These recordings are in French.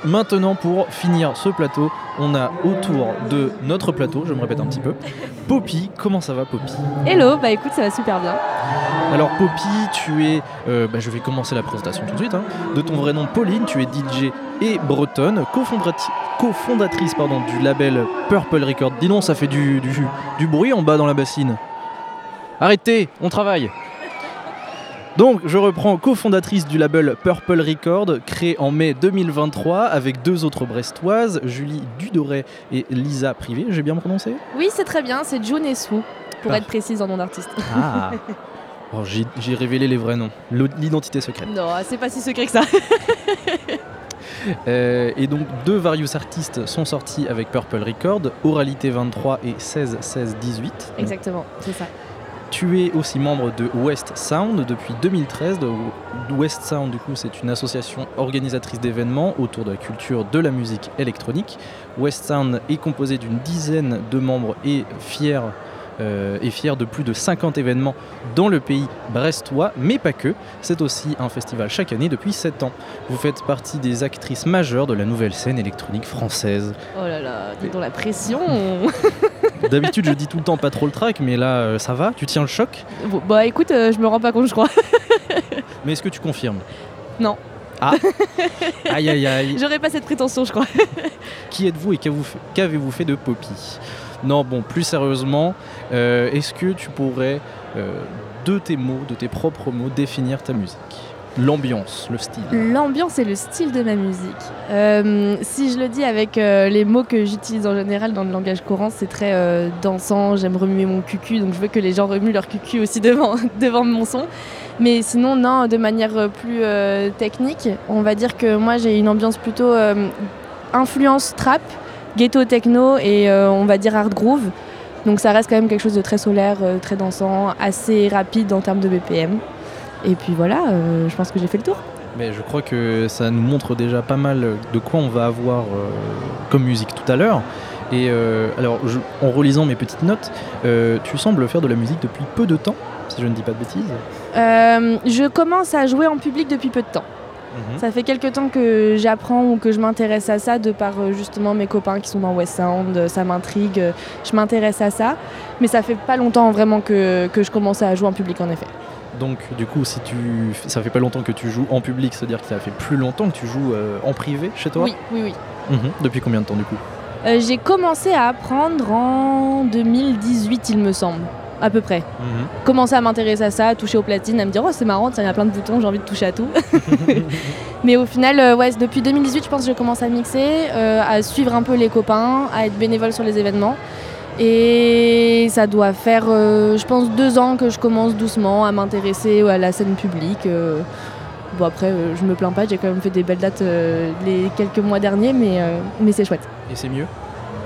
maintenant pour finir ce plateau, on a autour de notre plateau, je me répète un petit peu, Poppy. Comment ça va, Poppy ? Hello, bah écoute, ça va super bien. Alors Poppy, tu es, je vais commencer la présentation tout de suite, de ton vrai nom Pauline, tu es DJ et bretonne, cofondatrice du label Purple Record. Dis donc, ça fait du bruit en bas dans la bassine. Arrêtez, on travaille. Donc, je reprends, cofondatrice du label Purple Record, créé en mai 2023 avec 2 autres brestoises, Julie Dudoret et Lisa Privé. J'ai bien prononcé ? Oui, c'est très bien, c'est June et Sue, pour être précise en nom d'artiste. Ah. Oh, j'ai révélé les vrais noms, l'identité secrète. Non, c'est pas si secret que ça. Et donc 2 Various artistes sont sortis avec Purple Record, Oralité 23 et 16-16-18. Exactement, c'est ça. Tu es aussi membre de West Sound depuis 2013. West Sound, du coup, c'est une association organisatrice d'événements autour de la culture de la musique électronique. West Sound est composé d'une dizaine de membres et fier de plus de 50 événements dans le pays brestois, mais pas que. C'est aussi un festival chaque année depuis 7 ans. Vous faites partie des actrices majeures de la nouvelle scène électronique française. Oh là là, dis donc la pression. D'habitude, je dis tout le temps pas trop le track, mais là, ça va ? Tu tiens le choc ? Bah écoute, je me rends pas compte, je crois. Mais est-ce que tu confirmes ? Non. Ah. Aïe aïe aïe. J'aurais pas cette prétention, je crois. Qui êtes-vous et qu'avez-vous fait de Poppy ? Non, bon, plus sérieusement, est-ce que tu pourrais, de tes propres mots, définir ta musique ? L'ambiance, le style. L'ambiance et le style de ma musique. Si je le dis avec les mots que j'utilise en général dans le langage courant, c'est très dansant, j'aime remuer mon cucu, donc je veux que les gens remuent leur cucu aussi devant mon son. Mais sinon, non, de manière plus technique, on va dire que moi j'ai une ambiance plutôt influence trap, ghetto techno et on va dire hard groove. Donc ça reste quand même quelque chose de très solaire, très dansant, assez rapide en termes de BPM. Et puis voilà, je pense que j'ai fait le tour. Mais je crois que ça nous montre déjà pas mal de quoi on va avoir comme musique tout à l'heure. Et alors, en relisant mes petites notes, tu sembles faire de la musique depuis peu de temps, si je ne dis pas de bêtises. Je commence à jouer en public depuis peu de temps. Ça fait quelques temps que j'apprends ou que je m'intéresse à ça de par justement mes copains qui sont dans West Sound, ça m'intrigue, je m'intéresse à ça. Mais ça fait pas longtemps vraiment que je commence à jouer en public en effet. Donc du coup, ça fait pas longtemps que tu joues en public, c'est-à-dire que ça fait plus longtemps que tu joues en privé chez toi ? Oui. Depuis combien de temps du coup ? J'ai commencé à apprendre en 2018 il me semble, à peu près. Commencer à m'intéresser à ça, à toucher aux platines, à me dire oh c'est marrant, il y a plein de boutons, j'ai envie de toucher à tout. Mais au final, depuis 2018 je pense que je commence à mixer, à suivre un peu les copains, à être bénévole sur les événements. Et ça doit faire, je pense, 2 ans que je commence doucement à m'intéresser à la scène publique. Bon après, je me plains pas, j'ai quand même fait des belles dates les quelques mois derniers, mais c'est chouette. Et c'est mieux ?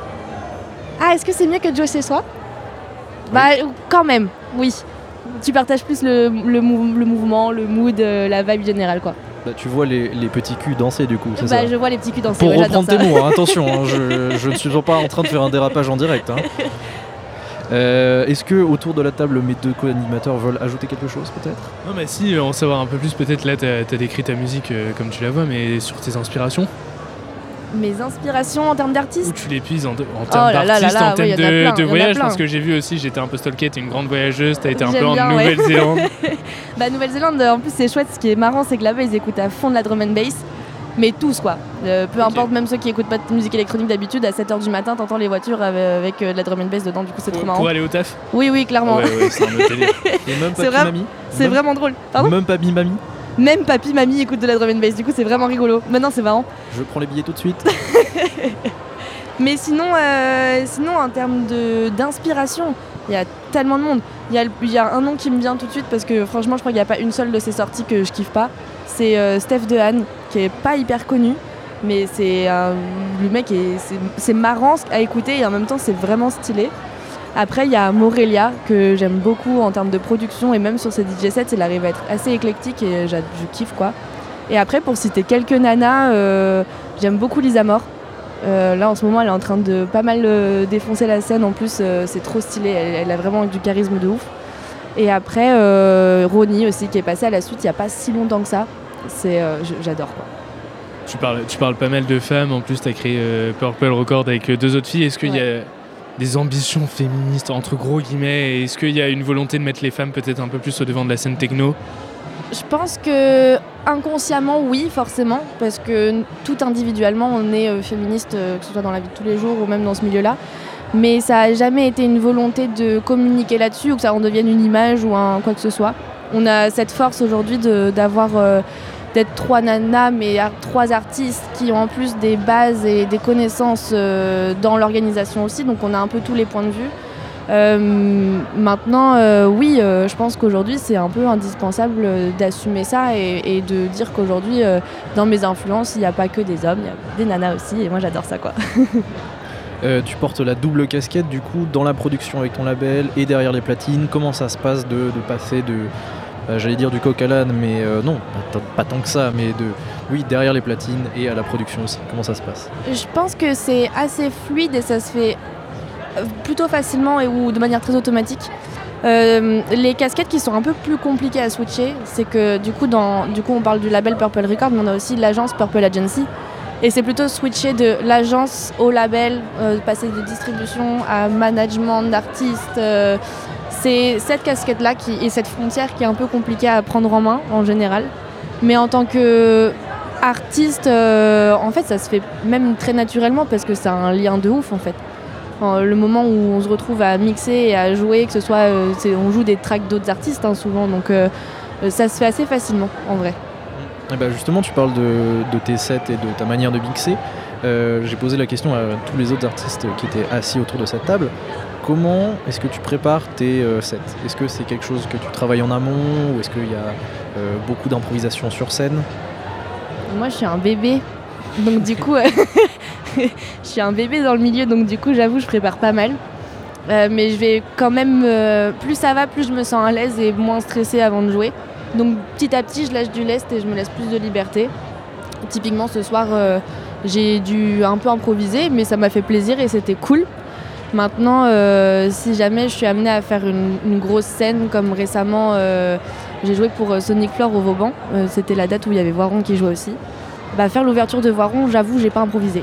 Ah, est-ce que c'est mieux que de jouer chez soi ? Oui. Bah quand même, oui. Tu partages plus le mouvement, le mood, la vibe générale quoi. Bah, tu vois les petits culs danser du coup, c'est ça ? Je vois les petits culs danser, Pour ouais, reprendre j'adore tes ça. mots, attention, je ne suis pas en train de faire un dérapage en direct. Est-ce que autour de la table mes 2 co-animateurs veulent ajouter quelque chose peut-être ? Non mais si, en savoir un peu plus peut-être, là t'as décrit ta musique comme tu la vois, mais sur tes inspirations ? Mes inspirations en termes Où d'artistes ? tu les puises en termes là là d'artistes, là, en termes ouais, y en a plein, de y en a voyage, plein. parce que j'ai vu aussi, j'étais un peu stalké, t'es une grande voyageuse, t'as été un J'aime peu en bien, ouais. Nouvelle-Zélande. Bah Nouvelle-Zélande, en plus c'est chouette, ce qui est marrant c'est que là-bas ils écoutent à fond de la drum and bass. Mais tous quoi, peu importe, même ceux qui écoutent pas de musique électronique d'habitude, à 7h du matin t'entends les voitures avec de la drum and bass dedans, du coup c'est trop marrant. Pour aller au taf ? Oui clairement. Ouais, c'est un autre délire. Et même C'est papy, vrai- mamie ? C'est vraiment drôle. Pardon ? Même papy, mamie ? Même papy, mamie écoutent de la drum and bass, du coup c'est vraiment rigolo. Maintenant c'est marrant. Je prends les billets tout de suite. Mais sinon en termes d'inspiration, il y a tellement de monde. Il y a un nom qui me vient tout de suite parce que franchement je crois qu'il n'y a pas une seule de ses sorties que je kiffe pas. C'est Steph Dehan, qui est pas hyper connu, mais le mec c'est marrant à écouter et en même temps c'est vraiment stylé. Après il y a Morelia que j'aime beaucoup en termes de production et même sur ses DJ sets il arrive à être assez éclectique et je kiffe quoi. Et après pour citer quelques nanas, j'aime beaucoup Lisa Moore. Là en ce moment elle est en train de pas mal défoncer la scène, en plus c'est trop stylé, elle a vraiment du charisme de ouf. Et après Ronnie aussi qui est passée à la suite il n'y a pas si longtemps que ça, j'adore quoi. Tu parles pas mal de femmes, en plus tu as créé Purple Record avec 2 autres filles. Est-ce qu'il y a des ambitions féministes, entre gros guillemets, et est-ce qu'il y a une volonté de mettre les femmes peut-être un peu plus au devant de la scène techno ? Je pense que inconsciemment, oui, forcément, parce que tout individuellement, on est féministe, que ce soit dans la vie de tous les jours ou même dans ce milieu-là. Mais ça n'a jamais été une volonté de communiquer là-dessus ou que ça en devienne une image ou quoi que ce soit. On a cette force aujourd'hui d'être 3 nanas, mais 3 artistes qui ont en plus des bases et des connaissances dans l'organisation aussi, donc on a un peu tous les points de vue. Maintenant, oui, je pense qu'aujourd'hui c'est un peu indispensable d'assumer ça et de dire qu'aujourd'hui, dans mes influences, il n'y a pas que des hommes, il y a des nanas aussi, et moi j'adore ça, quoi. Tu portes la double casquette du coup dans la production avec ton label et derrière les platines. Comment ça se passe de passer de... j'allais dire du coq à l'âne, mais non, pas tant que ça, mais derrière les platines et à la production aussi. Comment ça se passe ? Je pense que c'est assez fluide et ça se fait plutôt facilement ou de manière très automatique. Les casquettes qui sont un peu plus compliquées à switcher, c'est que du coup on parle du label Purple Record, mais on a aussi l'agence Purple Agency. Et c'est plutôt switcher de l'agence au label, passer de distribution à management d'artistes. C'est cette casquette-là et cette frontière qui est un peu compliquée à prendre en main en général. Mais en tant qu'artiste, en fait, ça se fait même très naturellement parce que c'est un lien de ouf en fait. Le moment où on se retrouve à mixer et à jouer, que ce soit, on joue des tracks d'autres artistes souvent, donc ça se fait assez facilement en vrai. Et bah justement, tu parles de tes sets et de ta manière de mixer. J'ai posé la question à tous les autres artistes qui étaient assis autour de cette table. Comment est-ce que tu prépares tes sets ? Est-ce que c'est quelque chose que tu travailles en amont ou est-ce qu'il y a beaucoup d'improvisation sur scène ? Moi, je suis un bébé, donc du coup, je suis un bébé dans le milieu, donc du coup, j'avoue, je prépare pas mal. Mais je vais quand même, plus ça va, plus je me sens à l'aise et moins stressée avant de jouer. Donc petit à petit, je lâche du lest et je me laisse plus de liberté. Typiquement, ce soir, j'ai dû un peu improviser, mais ça m'a fait plaisir et c'était cool. Maintenant, si jamais je suis amenée à faire une grosse scène, comme récemment, j'ai joué pour Sonic Floor au Vauban. C'était la date où il y avait Voiron qui jouait aussi. Faire l'ouverture de Voiron, j'avoue, j'ai pas improvisé.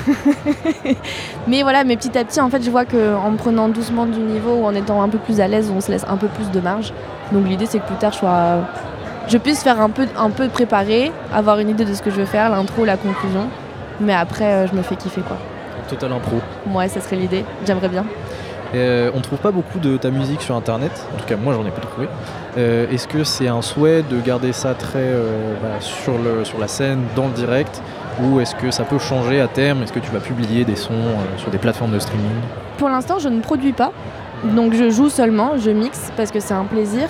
Mais voilà, mais petit à petit, en fait, je vois qu'en me prenant doucement du niveau ou en étant un peu plus à l'aise, on se laisse un peu plus de marge. Donc l'idée, c'est que plus tard, je puisse faire un peu préparer, avoir une idée de ce que je veux faire, l'intro, la conclusion. Mais après, je me fais kiffer, quoi. Total impro. Ouais, ça serait l'idée. J'aimerais bien. On ne trouve pas beaucoup de ta musique sur internet, en tout cas moi j'en ai pas trouvé. Est-ce que c'est un souhait de garder ça très sur la scène, dans le direct, ou est-ce que ça peut changer à terme ? Est-ce que tu vas publier des sons sur des plateformes de streaming ? Pour l'instant, je ne produis pas, donc je joue seulement, je mixe parce que c'est un plaisir.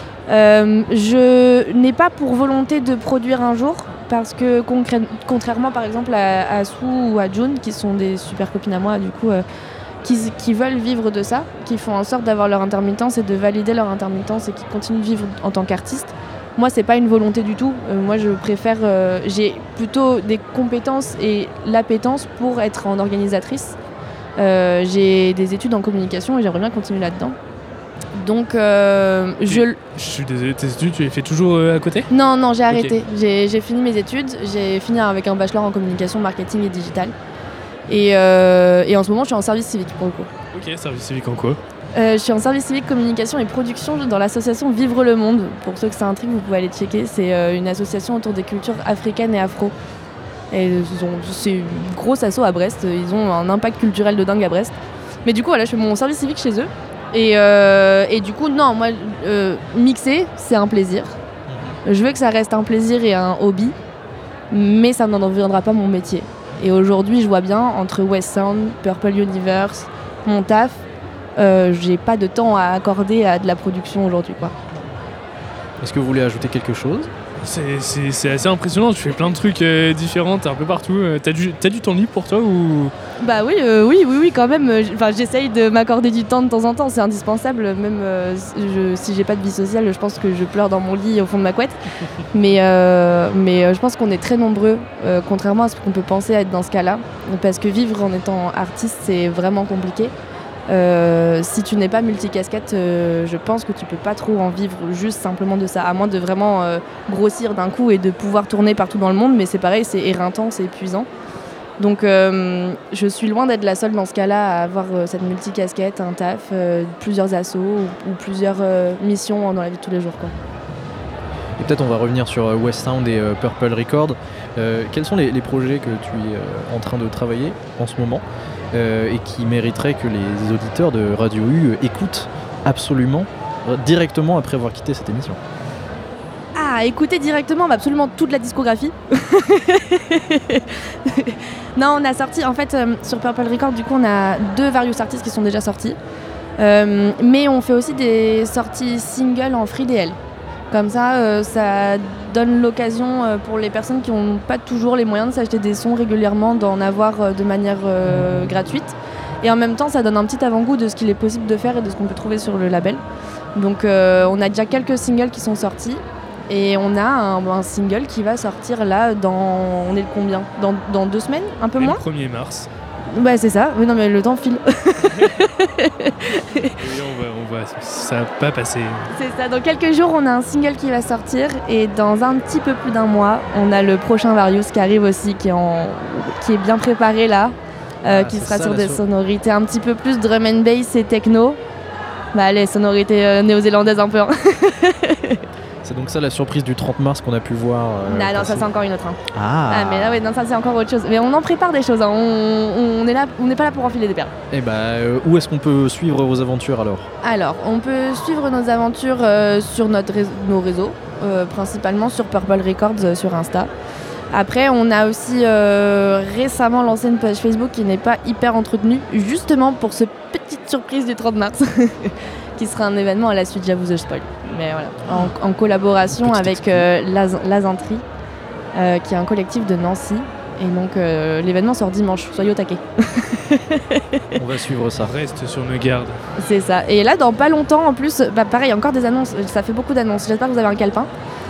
Je n'ai pas pour volonté de produire un jour, parce que contrairement par exemple à Sue ou à June, qui sont des super copines à moi du coup, qui veulent vivre de ça, qui font en sorte d'avoir leur intermittence et de valider leur intermittence et qui continuent de vivre en tant qu'artiste. Moi, c'est pas une volonté du tout. Moi, je préfère... j'ai plutôt des compétences et l'appétence pour être en organisatrice. J'ai des études en communication et j'aimerais bien continuer là-dedans. Donc, Je suis désolé, tes études, tu les fais toujours à côté ? Non, j'ai arrêté. Okay. J'ai fini mes études. J'ai fini avec un bachelor en communication, marketing et digital. Et en ce moment, je suis en service civique pour le coup. Ok, service civique en quoi ? Je suis en service civique, communication et production dans l'association Vivre le Monde. Pour ceux que ça intrigue, vous pouvez aller checker. C'est une association autour des cultures africaines et afro. Et c'est une grosse asso à Brest. Ils ont un impact culturel de dingue à Brest. Mais du coup, voilà, je fais mon service civique chez eux. Et du coup, non, moi, mixer, c'est un plaisir. Je veux que ça reste un plaisir et un hobby. Mais ça n'en deviendra pas mon métier. Et aujourd'hui, je vois bien, entre West Sound, Purple Universe, mon taf, j'ai pas de temps à accorder à de la production aujourd'hui, quoi. Est-ce que vous voulez ajouter quelque chose ? C'est assez impressionnant, tu fais plein de trucs différents, t'es un peu partout. T'as du temps libre pour toi ou... Bah oui, quand même. J'essaye de m'accorder du temps de temps en temps, c'est indispensable. Même si j'ai pas de vie sociale, je pense que je pleure dans mon lit au fond de ma couette. mais je pense qu'on est très nombreux, contrairement à ce qu'on peut penser être dans ce cas-là. Parce que vivre en étant artiste, c'est vraiment compliqué. Si tu n'es pas multicasquette, je pense que tu peux pas trop en vivre juste simplement de ça, à moins de vraiment grossir d'un coup et de pouvoir tourner partout dans le monde, mais c'est pareil, c'est éreintant, c'est épuisant. Donc je suis loin d'être la seule dans ce cas-là à avoir cette multicasquette, un taf, plusieurs assos ou plusieurs missions dans la vie de tous les jours, quoi. Et peut-être on va revenir sur West Sound et Purple Record. Quels sont les projets que tu es en train de travailler en ce moment et qui mériteraient que les auditeurs de Radio U écoutent absolument directement après avoir quitté cette émission? Ah, écouter directement absolument toute la discographie. Non, on a sorti, en fait, sur Purple Record, du coup, on a 2 Various Artists qui sont déjà sortis. Mais on fait aussi des sorties singles en free DL. Comme ça, ça donne l'occasion pour les personnes qui n'ont pas toujours les moyens de s'acheter des sons régulièrement, d'en avoir de manière gratuite. Et en même temps, ça donne un petit avant-goût de ce qu'il est possible de faire et de ce qu'on peut trouver sur le label. Donc on a déjà quelques singles qui sont sortis. Et on a un single qui va sortir là on est le combien dans 2 semaines? Un peu moins? Le 1er mars. Ouais, c'est ça. Oui, non, mais le temps file. Et on va, ça va pas passer. C'est ça. Dans quelques jours, on a un single qui va sortir. Et dans un petit peu plus d'1 mois, on a le prochain Various qui arrive aussi, qui est bien préparé là. Qui sera sur des sonorités un petit peu plus drum and bass et techno. Bah, les sonorités néo-zélandaises un peu. Hein. C'est donc ça la surprise du 30 mars qu'on a pu voir. Non, ça c'est encore une autre. Hein. Ah mais là, ouais, non, ça c'est encore autre chose. Mais on en prépare des choses. Hein. On n'est pas là pour enfiler des perles. Et où est-ce qu'on peut suivre vos aventures alors? Alors, on peut suivre nos aventures sur nos réseaux, principalement sur Purple Records sur Insta. Après, on a aussi récemment lancé une page Facebook qui n'est pas hyper entretenue, justement pour cette petite surprise du 30 mars, qui sera un événement à la suite, j'avoue, je spoil. Mais voilà, en collaboration avec Lazantri, qui est un collectif de Nancy. Et donc l'événement sort dimanche, soyez au taquet. On va suivre ça. Reste sur nos gardes. C'est ça. Et là, dans pas longtemps, en plus, pareil, encore des annonces, ça fait beaucoup d'annonces. J'espère que vous avez un calepin.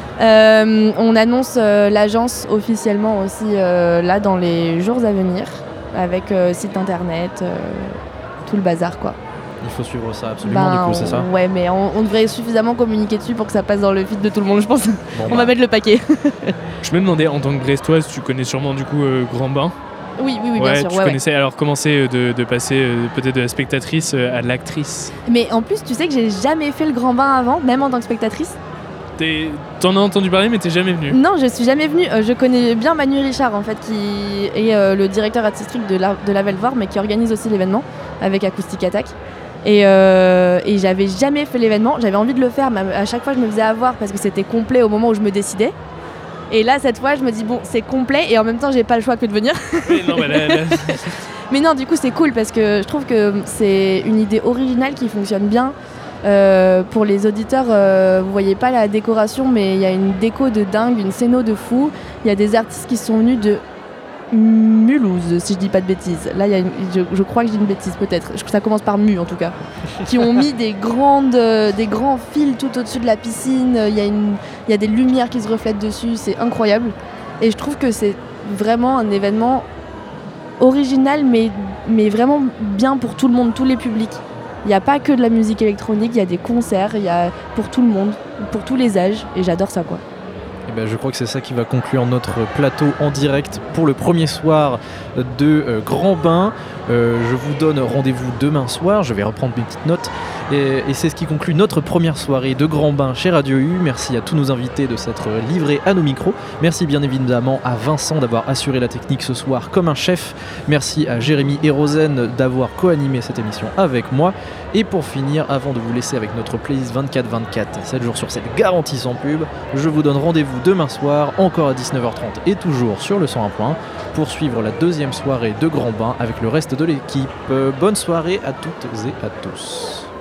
On annonce l'agence officiellement aussi là dans les jours à venir, avec site internet, tout le bazar, quoi. Il faut suivre ça absolument, du coup, c'est ça? Ouais, mais on devrait suffisamment communiquer dessus pour que ça passe dans le feed de tout le monde, je pense. On va mettre le paquet. Je me demandais, en tant que Brestoise, tu connais sûrement du coup Grand Bain? Oui, bien sûr. Tu connaissais, alors comment c'est de passer peut-être de la spectatrice à l'actrice? Mais en plus, tu sais que j'ai jamais fait le Grand Bain avant, même en tant que spectatrice. T'en as entendu parler, mais t'es jamais venue? Non, je suis jamais venue. Je connais bien Manu Richard, en fait, qui est le directeur artistique de la Velvoir, mais qui organise aussi l'événement avec Acoustic Attack. Et j'avais jamais fait l'événement. J'avais envie de le faire, mais à chaque fois, je me faisais avoir parce que c'était complet au moment où je me décidais. Et là, cette fois, je me dis, bon, c'est complet et en même temps, j'ai pas le choix que de venir. Mais non, du coup, c'est cool parce que je trouve que c'est une idée originale qui fonctionne bien. Pour les auditeurs, vous voyez pas la décoration, mais il y a une déco de dingue, une scéno de fou. Il y a des artistes qui sont venus de Mulhouse, si je dis pas de bêtises. Là, je crois que je dis une bêtise, peut-être. Ça commence par Mu, en tout cas. Qui ont mis des grands fils tout au-dessus de la piscine. Il y a des lumières qui se reflètent dessus. C'est incroyable. Et je trouve que c'est vraiment un événement original, mais vraiment bien pour tout le monde, tous les publics. Il n'y a pas que de la musique électronique, il y a des concerts, il y a pour tout le monde, pour tous les âges, et j'adore ça, quoi. Et je crois que c'est ça qui va conclure notre plateau en direct pour le premier soir de Grand Bain. Je vous donne rendez-vous demain soir, je vais reprendre mes petites notes. Et c'est ce qui conclut notre première soirée de Grand Bain chez Radio U. Merci à tous nos invités de s'être livrés à nos micros. Merci bien évidemment à Vincent d'avoir assuré la technique ce soir comme un chef. Merci à Jérémy et Rosen d'avoir co-animé cette émission avec moi. Et pour finir, avant de vous laisser avec notre playlist 24-24, 7 jours sur 7 garantie sans pub, je vous donne rendez-vous demain soir, encore à 19h30 et toujours sur le 101.1 pour suivre la deuxième soirée de Grand Bain avec le reste de l'équipe. Bonne soirée à toutes et à tous.